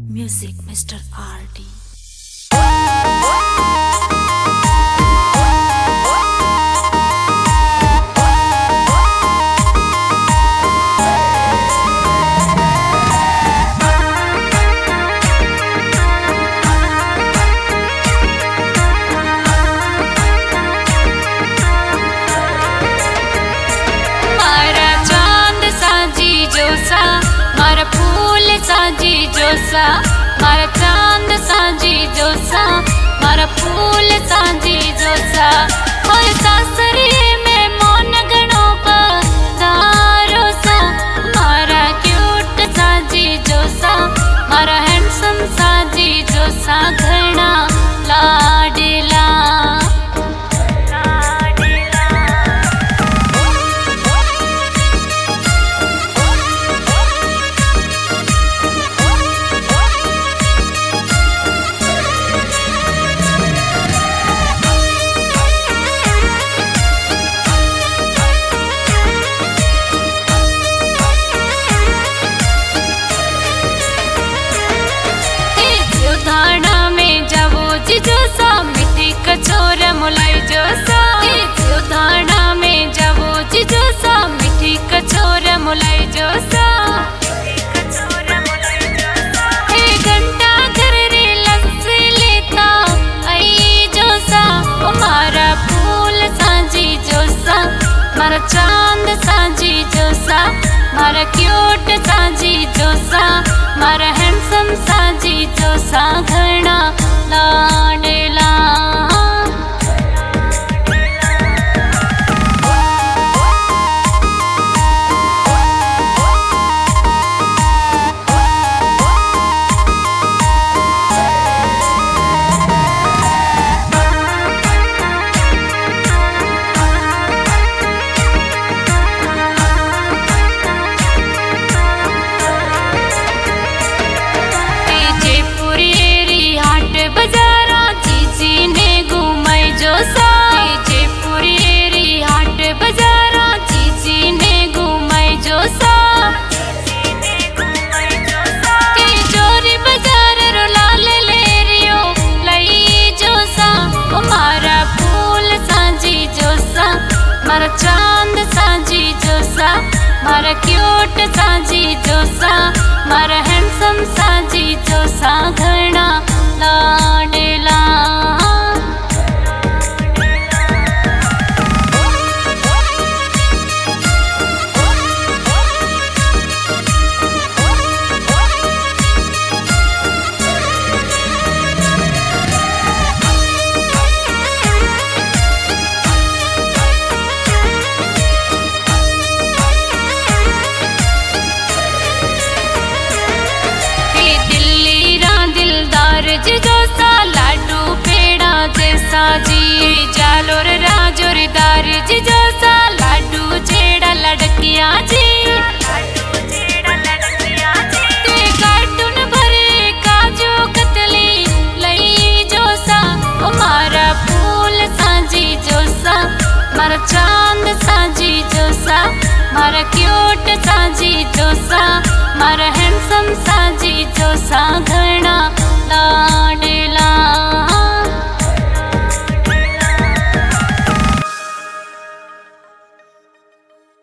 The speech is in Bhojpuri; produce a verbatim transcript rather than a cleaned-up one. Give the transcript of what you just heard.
Music mister R D. मारा फूल साजी जोसा मारा चांद साजी जोसा मारा फूल साजी जोसा और सासरी में मौन गणों का दारो सा मारा क्यूट साजी जोसा मारा हैंडसम साजी जोसा घना लाडला जोसा मिट्टी कचोर मुलाई जोसा उधाना में जावो जी जोसा मिट्टी कचोर मुलाई जोसा एक घंटा घर रे लस्सी लेता आई जोसा ओ मारा फूल साजी जोसा मारा चांद साजी जोसा मारा क्यूट साजी जोसा मारा हैंडसम साजी जोसा घना लाडला बजारा चीची ने घुमाई जोसा जयपुरी एरी हाट बजारा चीची ने घुमाई जोसा चोरी बाजार रो लाल लेरियो लई जोसा ओ मारा फूल साजी जोसा मारा चांद साजी जोसा मारा क्यूट साजी जोसा मारा हैंडसम साजी जोसा घना लाडला जोसा लाडू पेड़ा जैसा जी जालोर राजोर दार जी जोसा लाडू जेड़ा लड़किया जी कार्टून भरे काजू कतली लई जोसा ओ मारा फूल साजी जोसा मारा चांद साजी जोसा मारा क्यूट साजी जोसा मारा हैंडसम साजी जोसा घना